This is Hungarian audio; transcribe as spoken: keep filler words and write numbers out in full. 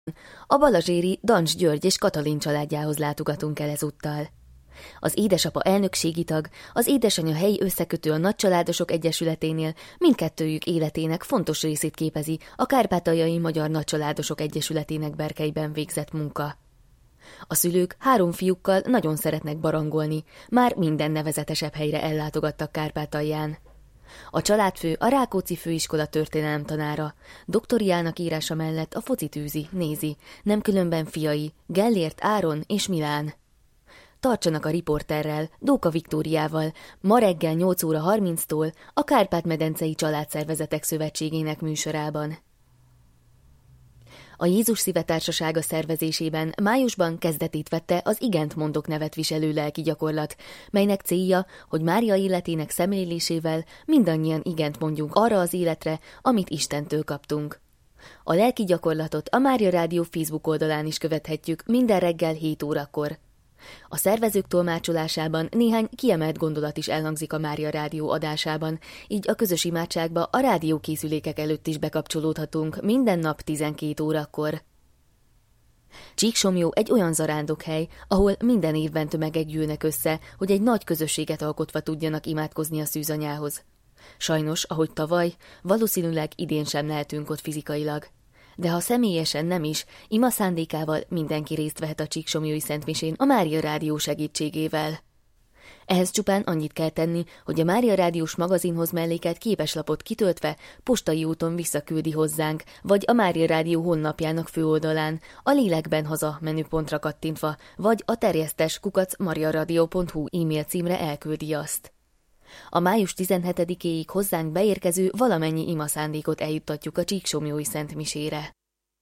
A balazséri Dancs György és Katalin családjához látogatunk el ezúttal. Az édesapa elnökségi tag, az édesanyja helyi összekötő a Nagycsaládosok Egyesületénél, mindkettőjük életének fontos részét képezi a Kárpátaljai Magyar Nagycsaládosok Egyesületének berkeiben végzett munka. A szülők három fiúkkal nagyon szeretnek barangolni, már minden nevezetesebb helyre ellátogattak Kárpátalján. A családfő a Rákóczi Főiskola történelemtanára, doktoriának írása mellett a focit űzi, nézi, nem különben fiai, Gellért Áron és Milán. Tartsanak a riporterrel, Dóka Viktóriával, ma reggel nyolc óra harminctól a Kárpát-medencei Családszervezetek Szövetségének műsorában. A Jézus Szíve Társasága szervezésében májusban kezdetét vette az Igent mondok nevet viselő lelki gyakorlat, melynek célja, hogy Mária életének szemlélésével mindannyian igent mondjunk arra az életre, amit Istentől kaptunk. A lelki gyakorlatot a Mária Rádió Facebook oldalán is követhetjük minden reggel hét órakor. A szervezők tolmácsolásában néhány kiemelt gondolat is elhangzik a Mária Rádió adásában, így a közös imádságba a rádiókészülékek előtt is bekapcsolódhatunk minden nap tizenkét órakor. Csíksomlyó egy olyan zarándokhely, ahol minden évben tömegek gyűlnek össze, hogy egy nagy közösséget alkotva tudjanak imádkozni a szűzanyához. Sajnos, ahogy tavaly, valószínűleg idén sem lehetünk ott fizikailag. De ha személyesen nem is, ima szándékával mindenki részt vehet a Csíksomlyói Szentmisén a Mária Rádió segítségével. Ehhez csupán annyit kell tenni, hogy a Mária Rádiós magazinhoz mellékelt képeslapot kitöltve postai úton visszaküldi hozzánk, vagy a Mária Rádió honlapjának főoldalán, a Lélekben haza menüpontra kattintva, vagy a terjesztes kukac mariaradio pont hu e-mail címre elküldi azt. A május tizenhetedikéig hozzánk beérkező valamennyi imaszándékot eljuttatjuk a Csíksomlyói Szentmisére.